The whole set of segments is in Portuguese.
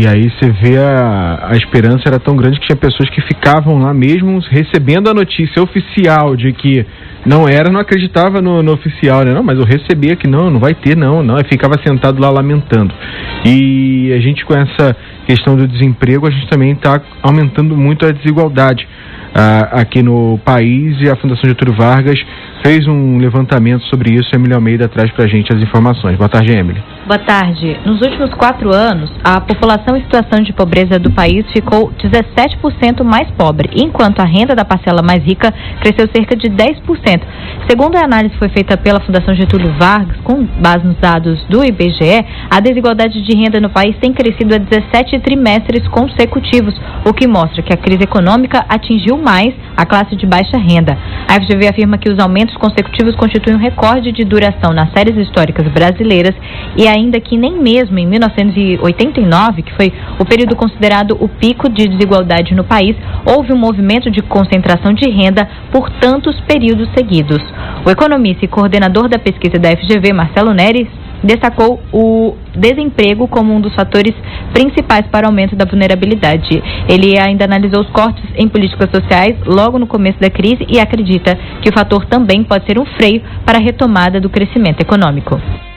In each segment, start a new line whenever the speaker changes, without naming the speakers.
E aí você vê a esperança era tão grande que tinha pessoas que ficavam lá mesmo recebendo a notícia oficial de que não acreditava no oficial, né? Não, mas eu recebia que não vai ter, não, e ficava sentado lá lamentando. E a gente, com essa questão do desemprego, a gente também está aumentando muito a desigualdade aqui no país, e a Fundação Getúlio Vargas fez um levantamento sobre isso. Emily Almeida traz pra gente as informações. Boa tarde, Emily.
Boa tarde. Nos últimos 4 anos, a população em situação de pobreza do país ficou 17% mais pobre, enquanto a renda da parcela mais rica cresceu cerca de 10%. Segundo a análise que foi feita pela Fundação Getúlio Vargas, com base nos dados do IBGE, a desigualdade de renda no país tem crescido há 17 trimestres consecutivos, o que mostra que a crise econômica atingiu mais a classe de baixa renda. A FGV afirma que os aumentos consecutivos constituem um recorde de duração nas séries históricas brasileiras, e ainda que nem mesmo em 1989, que foi o período considerado o pico de desigualdade no país, houve um movimento de concentração de renda por tantos períodos seguidos. O economista e coordenador da pesquisa da FGV, Marcelo Neres, destacou o desemprego como um dos fatores principais para o aumento da vulnerabilidade. Ele ainda analisou os cortes em políticas sociais logo no começo da crise e acredita que o fator também pode ser um freio para a retomada do crescimento econômico.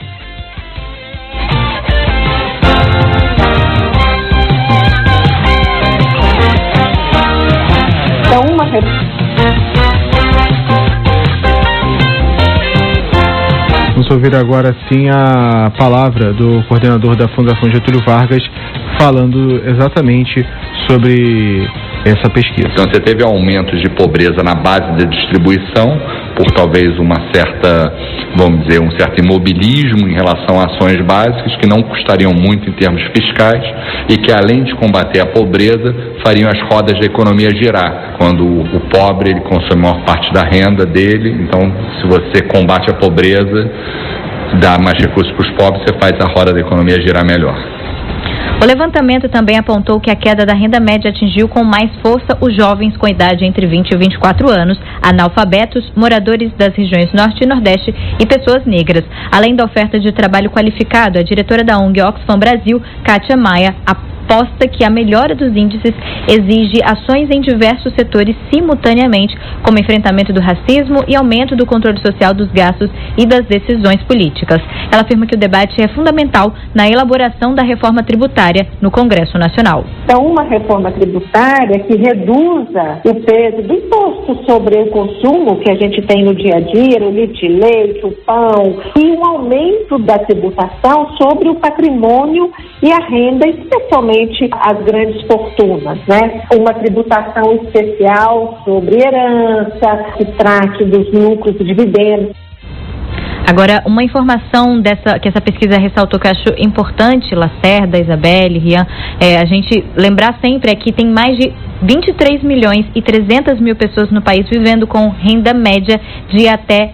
Vamos ouvir agora sim a palavra do coordenador da Fundação Getúlio Vargas, falando exatamente sobre essa pesquisa.
Então você teve aumentos de pobreza na base da distribuição, por talvez uma certa, vamos dizer, um certo imobilismo em relação a ações básicas que não custariam muito em termos fiscais e que, além de combater a pobreza, fariam as rodas da economia girar. Quando o pobre ele consome a maior parte da renda dele, então se você combate a pobreza, dá mais recursos para os pobres, você faz a roda da economia girar melhor.
O levantamento também apontou que a queda da renda média atingiu com mais força os jovens com idade entre 20 e 24 anos, analfabetos, moradores das regiões Norte e Nordeste e pessoas negras. Além da oferta de trabalho qualificado, a diretora da ONG Oxfam Brasil, Kátia Maia, aposta que a melhora dos índices exige ações em diversos setores simultaneamente, como enfrentamento do racismo e aumento do controle social dos gastos e das decisões políticas. Ela afirma que o debate é fundamental na elaboração da reforma tributária no Congresso Nacional.
Então, uma reforma tributária que reduza o peso do imposto sobre o consumo que a gente tem no dia a dia, o litro de leite, o pão, e um aumento da tributação sobre o patrimônio e a renda, especialmente as grandes fortunas, né? Uma tributação especial sobre herança, que trate dos lucros e dividendos.
Agora, uma informação que essa pesquisa ressaltou que eu acho importante, Lacerda, Isabelle, Rian, a gente lembrar sempre é que tem mais de 23 milhões e 300 mil pessoas no país vivendo com renda média de até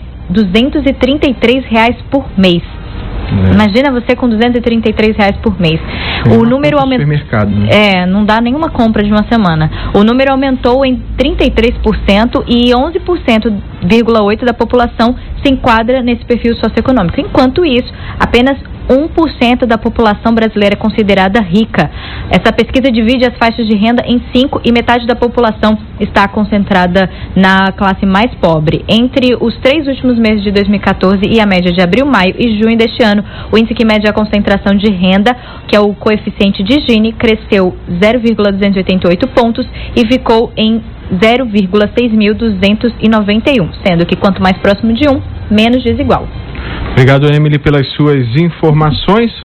R$233 por mês. Imagina você com R$233 por mês. O número aumentou.
Né?
Não dá nenhuma compra de uma semana. O número aumentou em 33% e 11,8% da população se enquadra nesse perfil socioeconômico. Enquanto isso, apenas 1% da população brasileira é considerada rica. Essa pesquisa divide as faixas de renda em 5 e metade da população está concentrada na classe mais pobre. Entre os 3 últimos meses de 2014 e a média de abril, maio e junho deste ano, o índice que mede a concentração de renda, que é o coeficiente de Gini, cresceu 0,288 pontos e ficou em 0,6.291, sendo que quanto mais próximo de 1, menos desigual.
Obrigado, Emily, pelas suas informações.